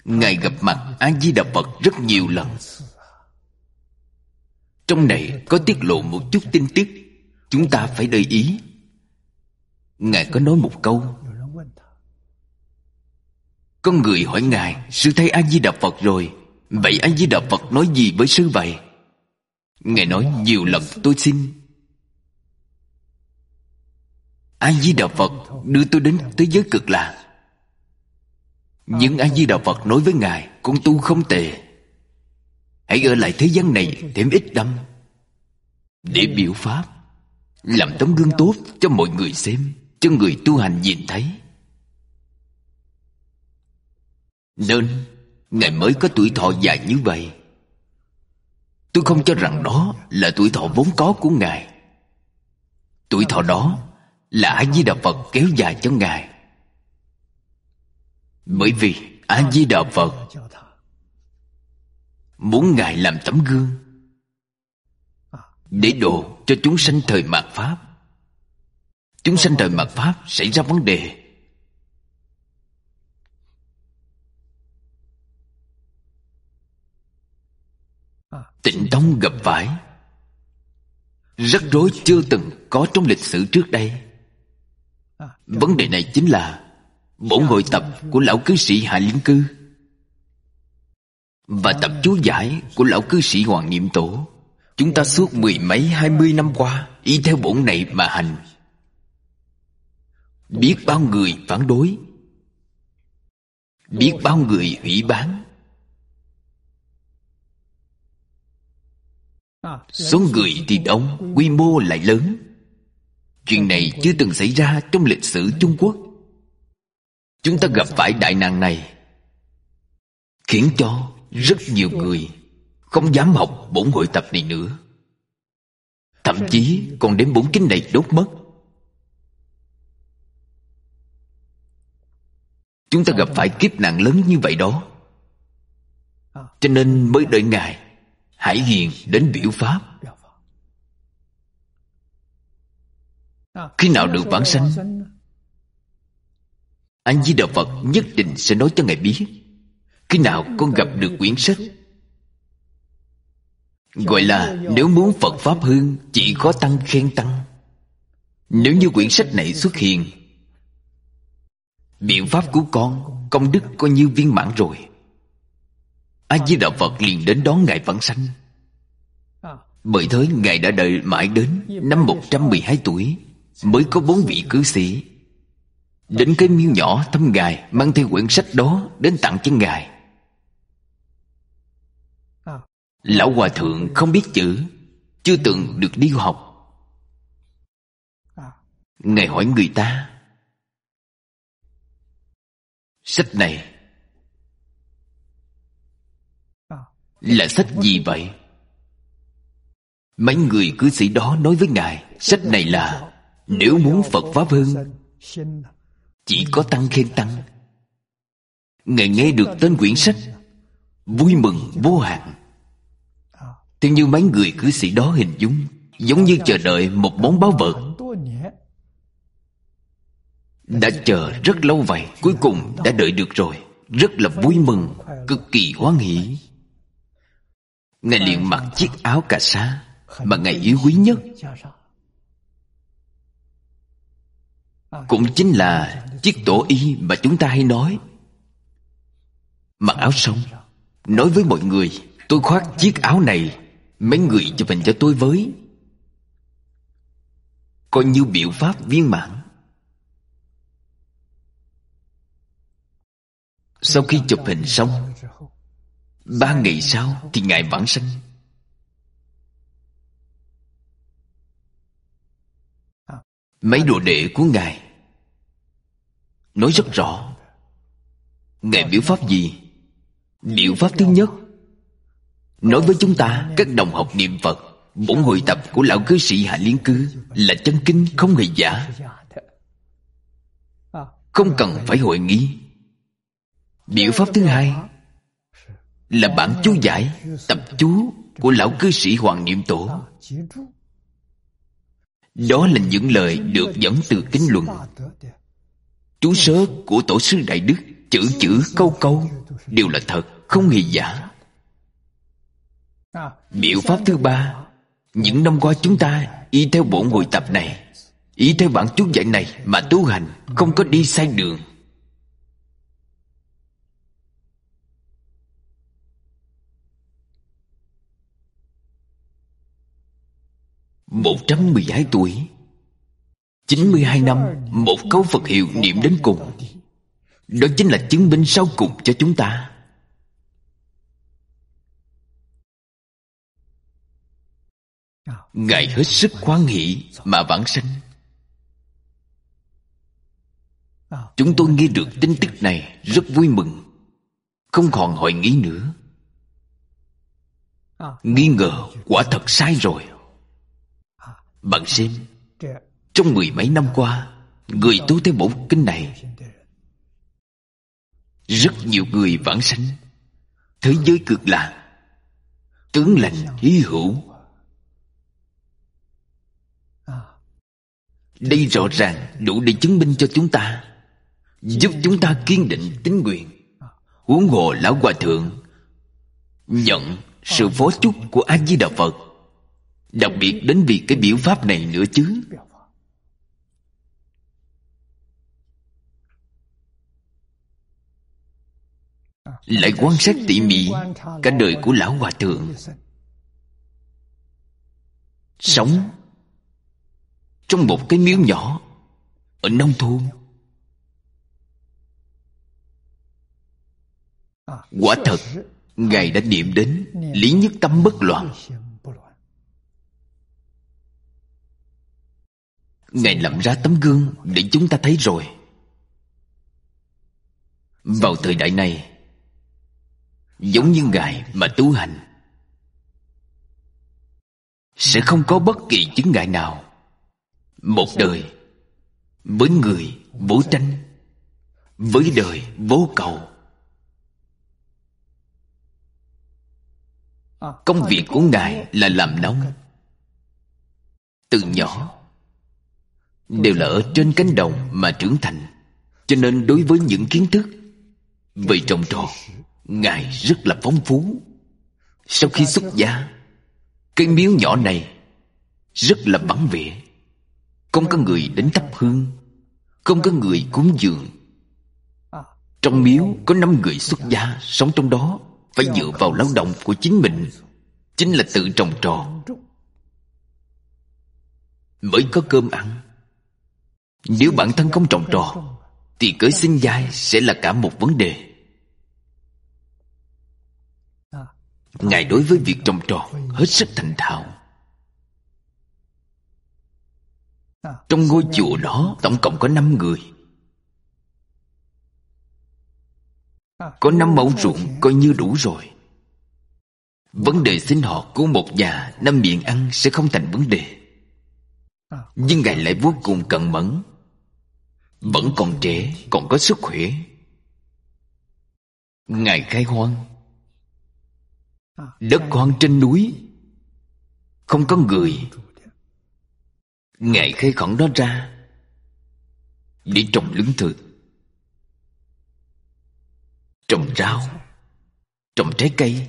Ngài gặp mặt A Di Đà Phật rất nhiều lần. Trong này có tiết lộ một chút tin tức, chúng ta phải để ý. Ngài có nói một câu. Có người hỏi Ngài: Sư thấy A Di Đà Phật rồi, vậy A Di Đà Phật nói gì với sư vậy? Ngài nói: nhiều lần tôi xin A Di Đà Phật đưa tôi đến thế giới cực lạc. Nhưng A Di Đà Phật nói với Ngài: con tu không tệ, hãy ở lại thế gian này thêm ít năm để biểu pháp, làm tấm gương tốt cho mọi người xem, cho người tu hành nhìn thấy. Nên Ngài mới có tuổi thọ dài như vậy. Tôi không cho rằng đó là tuổi thọ vốn có của Ngài. Tuổi thọ đó là A Di Đà Phật kéo dài cho Ngài. Bởi vì A Di Đà Phật muốn Ngài làm tấm gương để độ cho chúng sanh thời mạt Pháp. Chúng sanh thời mạt Pháp xảy ra vấn đề, Tịnh tông gặp phải rắc rối chưa từng có trong lịch sử trước đây. Vấn đề này chính là bổn hội tập của lão cư sĩ Hạ Liên Cư và tập chú giải của lão cư sĩ Hoàng Niệm Tổ. Chúng ta suốt 10 mấy 20 năm qua y theo bổn này mà hành. Biết bao người phản đối, biết bao người hủy bán. Số người thì đông, quy mô lại lớn. Chuyện này chưa từng xảy ra trong lịch sử Trung Quốc. Chúng ta gặp phải đại nạn này, khiến cho rất nhiều người không dám học bổn hội tập này nữa. Thậm chí còn đem bổn kinh này đốt mất. Chúng ta gặp phải kiếp nạn lớn như vậy đó. Cho nên mới đợi Ngài Hải Hiền đến biểu pháp. Khi nào được vãng sanh, A Di Đà Phật nhất định sẽ nói cho Ngài biết. Khi nào con gặp được quyển sách, gọi là nếu muốn Phật Pháp hương, chỉ có tăng khen tăng. Nếu như quyển sách này xuất hiện, biện pháp của con, công đức coi như viên mãn rồi. A Di Đà Phật liền đến đón Ngài vãng sanh. Bởi thế Ngài đã đợi mãi đến năm 112 tuổi mới có 4 vị cư sĩ đến cái miếu nhỏ thăm Ngài, mang theo quyển sách đó đến tặng cho Ngài. Lão hòa thượng không biết chữ, chưa từng được đi học. Ngài hỏi người ta: sách này là sách gì vậy? Mấy người cư sĩ đó nói với Ngài: sách này là nếu muốn Phật Pháp hưng, chỉ có tăng khen tăng. Ngài nghe được tên quyển sách, vui mừng vô hạn. Theo như mấy người cư sĩ đó hình dung, giống như chờ đợi một món báu vật. Đã chờ rất lâu vậy, cuối cùng đã đợi được rồi. Rất là vui mừng, cực kỳ hoan hỷ. Ngài liền mặc chiếc áo cà sa mà Ngài yêu quý nhất, cũng chính là chiếc tổ y mà chúng ta hay nói. Mặc áo xong, nói với mọi người: tôi khoác chiếc áo này, mấy người chụp hình cho tôi với, coi như biểu pháp viên mãn. Sau khi chụp hình xong, 3 ngày sau thì Ngài vãng sanh. Mấy đồ đệ của Ngài nói rất rõ. Ngài biểu pháp gì? Biểu pháp thứ nhất, nói với chúng ta các đồng học niệm Phật, bổn hội tập của lão cư sĩ Hạ Liên Cư là chân kinh, không hề giả, không cần phải hội nghi. Biểu pháp thứ hai là bản chú giải, tập chú của lão cư sĩ Hoàng Niệm Tổ. Đó là những lời được dẫn từ kinh luận, chú sớ của Tổ sư Đại Đức chữ chữ câu câu đều là thật, không hề giả. Biện pháp thứ ba, những năm qua chúng ta y theo bổn hội tập này, y theo bản chú giải này mà tu hành, không có đi sai đường. 112 tuổi, 92 năm, một câu Phật hiệu niệm đến cùng. Đó chính là chứng minh sau cùng cho chúng ta. Ngài hết sức hoan hỷ mà vãng sanh. Chúng tôi nghe được tin tức này rất vui mừng, không còn hoài nghi nữa. Nghi ngờ quả thật sai rồi. Bạn xem, trong 10 mấy năm qua, người tu theo bộ kinh này, rất nhiều người vãng sanh. Thế giới cực lạc, tướng lành hy hữu. Đây rõ ràng đủ để chứng minh cho chúng ta, giúp chúng ta kiên định tín nguyện. Huống hồ Lão Hòa Thượng nhận sự phó chúc của A Di Đà Phật, đặc biệt đến vì cái biểu pháp này nữa chứ. Lại quan sát tỉ mỉ cả đời của Lão Hòa Thượng, sống trong một cái miếu nhỏ ở nông thôn. Quả thật, Ngài đã niệm đến lý nhất tâm bất loạn. Ngài làm ra tấm gương để chúng ta thấy rồi. Vào thời đại này, giống như Ngài mà tu hành, sẽ không có bất kỳ chướng ngại nào. Một đời với người vô tranh, với đời vô cầu. Công việc của Ngài là làm nông. Từ nhỏ đều là ở trên cánh đồng mà trưởng thành, cho nên đối với những kiến thức về trồng trọt, Ngài rất là phong phú. Sau khi xuất gia, cái miếu nhỏ này rất là vắng vẻ, không có người đến thắp hương, không có người cúng dường. Trong miếu có 5 người xuất gia sống trong đó, phải dựa vào lao động của chính mình, chính là tự trồng trọt mới có cơm ăn. Nếu bản thân không trồng trọt thì cởi sinh giai sẽ là cả một vấn đề. Ngài đối với việc trồng trọt hết sức thành thạo. Trong ngôi chùa đó tổng cộng có 5 người, có 5 mẫu ruộng coi như đủ rồi. Vấn đề sinh hoạt của một nhà 5 miệng ăn sẽ không thành vấn đề. Nhưng Ngài lại vô cùng cẩn mẫn, vẫn còn trẻ, còn có sức khỏe. Ngài khai hoang đất hoang trên núi, không có người. Ngài khai khẩn đó ra để trồng lương thực, trồng rau, trồng trái cây.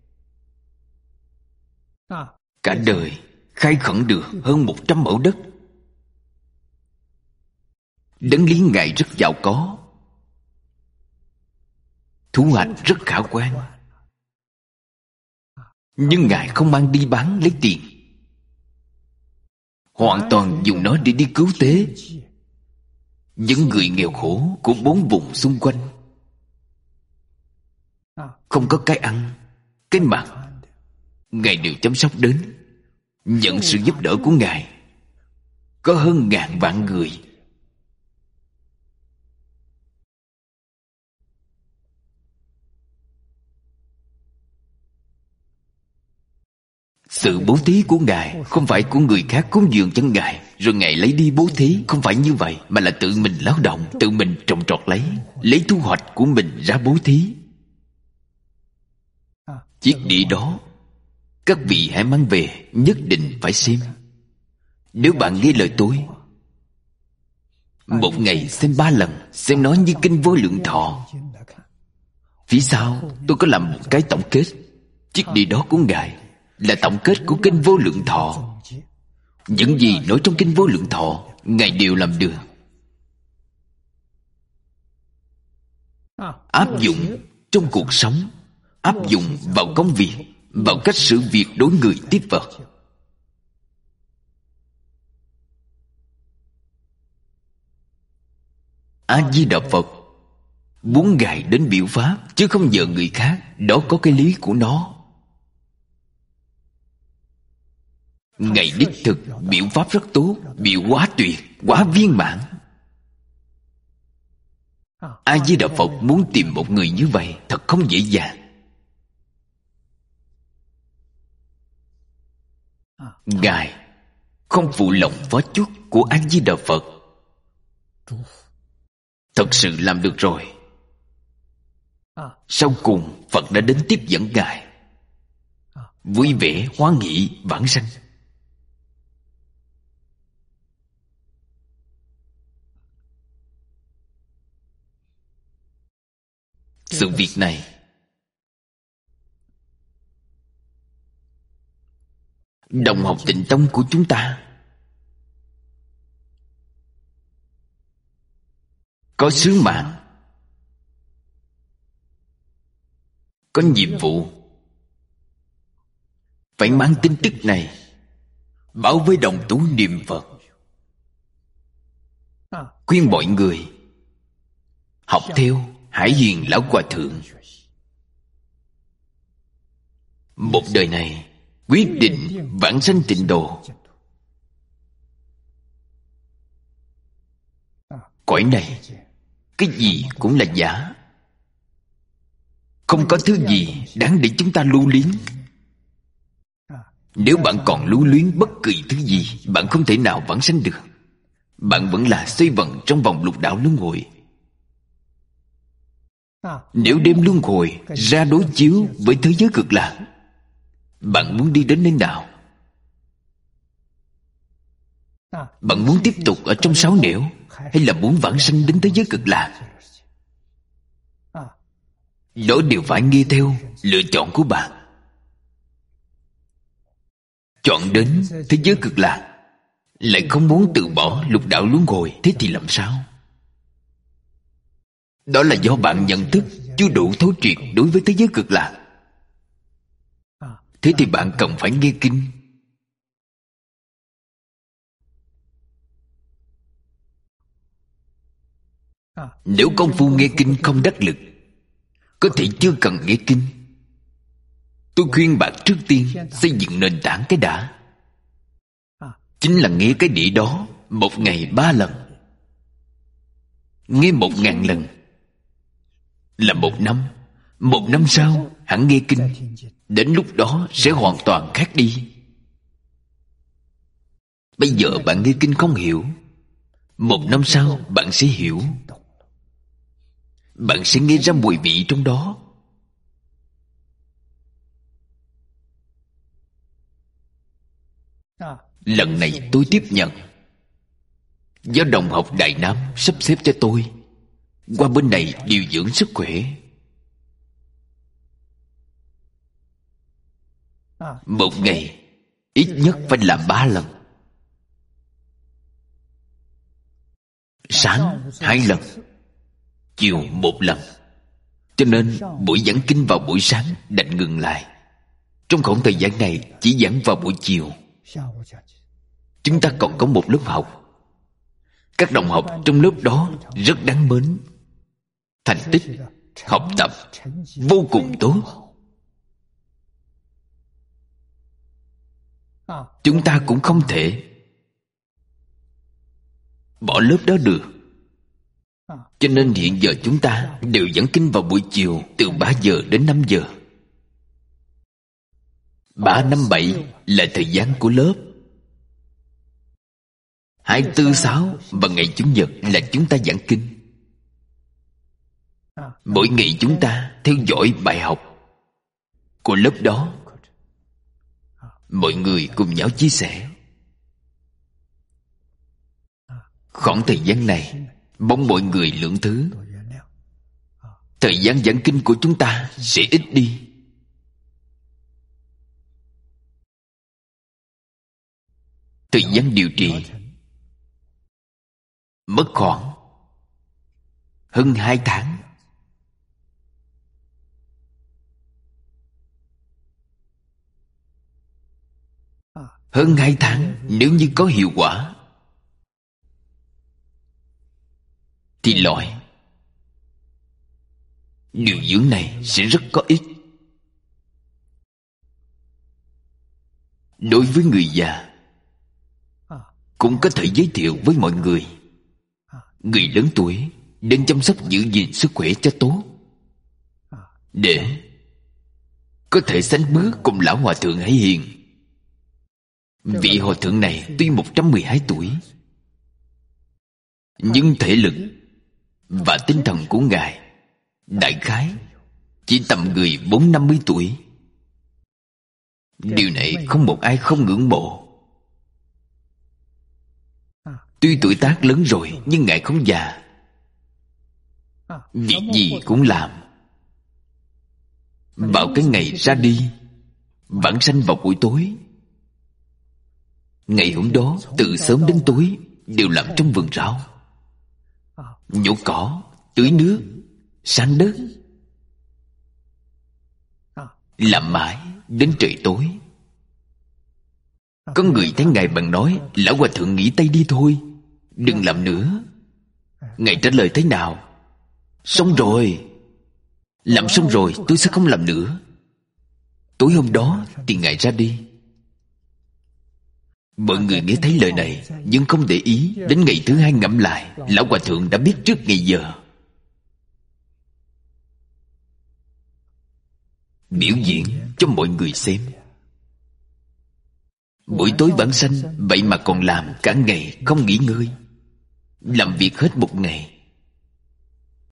Cả đời khai khẩn được hơn 100 mẫu đất. Đấng lý Ngài rất giàu có, thu hoạch rất khả quan. Nhưng Ngài không mang đi bán lấy tiền, hoàn toàn dùng nó để đi cứu tế những người nghèo khổ của 4 vùng xung quanh. Không có cái ăn, cái mặc, Ngài đều chăm sóc đến. Nhận sự giúp đỡ của Ngài có hơn 1000 vạn người. Sự bố thí của Ngài không phải của người khác cúng dường cho Ngài rồi Ngài lấy đi bố thí. Không phải như vậy, mà là tự mình lao động, tự mình trồng trọt lấy thu hoạch của mình ra bố thí. Chiếc đĩa đó các vị hãy mang về, nhất định phải xem. Nếu bạn nghe lời tôi, một ngày xem 3 lần, xem nó như kinh Vô Lượng Thọ, Phía sau tôi có làm một cái tổng kết. Chiếc đĩa đó của Ngài là tổng kết của Kinh Vô Lượng Thọ. Những gì nói trong Kinh Vô Lượng Thọ, Ngài đều làm được. Áp dụng trong cuộc sống, áp dụng vào công việc, vào cách xử việc đối người tiếp vật. A Di Đà Phật muốn Ngài đến biểu pháp, chứ không nhờ người khác. Đó có cái lý của nó. Ngài đích thực biểu pháp rất tốt, biểu quá tuyệt, quá viên mãn. A Di Đà Phật muốn tìm một người như vậy thật không dễ dàng. Ngài không phụ lòng phó chúc của A Di Đà Phật. Thật sự làm được rồi. Sau cùng Phật đã đến tiếp dẫn Ngài, vui vẻ hoan hỷ vãng sanh. Sự việc này đồng học Tịnh Tông của chúng ta có sứ mạng, có nhiệm vụ phải mang tin tức này báo với đồng tu niệm Phật, khuyên mọi người học theo Hải Hiền Lão Hòa Thượng. Một đời này quyết định vãng sanh tịnh độ. Cõi này cái gì cũng là giả, không có thứ gì đáng để chúng ta lưu luyến. Nếu bạn còn lưu luyến bất kỳ thứ gì, bạn không thể nào vãng sanh được. Bạn vẫn là xoay vần trong vòng lục đạo luân hồi. Nếu đem luân hồi ra đối chiếu với thế giới cực lạc, bạn muốn đi đến nơi nào? Bạn muốn tiếp tục ở trong sáu nẻo, hay là muốn vãng sanh đến thế giới cực lạc? Đó đều phải nghe theo lựa chọn của bạn. Chọn đến thế giới cực lạc, lại không muốn từ bỏ lục đạo luân hồi, thế thì làm sao? Đó là do bạn nhận thức chưa đủ thấu triệt đối với thế giới cực lạc. Thế thì bạn cần phải nghe kinh. Nếu công phu nghe kinh không đắc lực, có thể chưa cần nghe kinh. Tôi khuyên bạn trước tiên xây dựng nền tảng cái đã. Chính là nghe cái đĩa đó 1 ngày 3 lần. Nghe 1000 lần là 1 năm. 1 năm sau hẳn nghe kinh. Đến lúc đó sẽ hoàn toàn khác đi. Bây giờ bạn nghe kinh không hiểu, 1 năm sau bạn sẽ hiểu. Bạn sẽ nghe ra mùi vị trong đó. Lần này tôi tiếp nhận do đồng học Đại Nam sắp xếp cho tôi qua bên này điều dưỡng sức khỏe. Một ngày ít nhất phải làm 3 lần. Sáng 2 lần, chiều 1 lần. Cho nên buổi giảng kinh vào buổi sáng đành ngừng lại. Trong khoảng thời gian này chỉ giảng vào buổi chiều. Chúng ta còn có một lớp học. Các đồng học trong lớp đó rất đáng mến. Thành tích học tập vô cùng tốt. Chúng ta cũng không thể bỏ lớp đó được. Cho nên hiện giờ chúng ta đều giảng kinh vào buổi chiều, từ 3 giờ đến 5 giờ. 3, 5, 7 là thời gian của lớp. 2, 4, 6 và ngày Chủ nhật là chúng ta giảng kinh. Mỗi ngày chúng ta theo dõi bài học của lớp đó. Mọi người cùng nhau chia sẻ. Khoảng thời gian này mong mọi người lượng thứ. thời gian giảng kinh của chúng ta sẽ ít đi. Thời gian điều trị mất khoảng hơn 2 tháng. Hơn 2 tháng nếu như có hiệu quả thì loại điều dưỡng này sẽ rất có ích. Đối với người già cũng có thể giới thiệu với mọi người. Người lớn tuổi nên chăm sóc giữ gìn sức khỏe cho tốt, để có thể sánh bước cùng lão hòa thượng Hải Hiền. Vị hòa thượng này tuy 112 tuổi, nhưng thể lực và tinh thần của ngài đại khái chỉ tầm người 40-50 tuổi. Điều này không một ai không ngưỡng mộ. Tuy tuổi tác lớn rồi nhưng ngài không già, việc gì cũng làm. Vào cái ngày ra đi, vãng sanh vào buổi tối. Ngày hôm đó từ sớm đến tối đều làm trong vườn rau, nhổ cỏ, tưới nước, san đất, làm mãi đến trời tối. Có người thấy ngài bằng nói: lão hòa thượng nghỉ tay đi thôi, đừng làm nữa. Ngài trả lời thế nào? Xong rồi, làm xong rồi tôi sẽ không làm nữa. Tối hôm đó thì ngài ra đi. Mọi người nghe thấy lời này nhưng không để ý. Đến ngày thứ hai ngẫm lại, lão hòa thượng đã biết trước ngày giờ. Biểu diễn cho mọi người xem. Buổi tối vãng sanh vậy mà còn làm cả ngày không nghỉ ngơi, làm việc hết một ngày.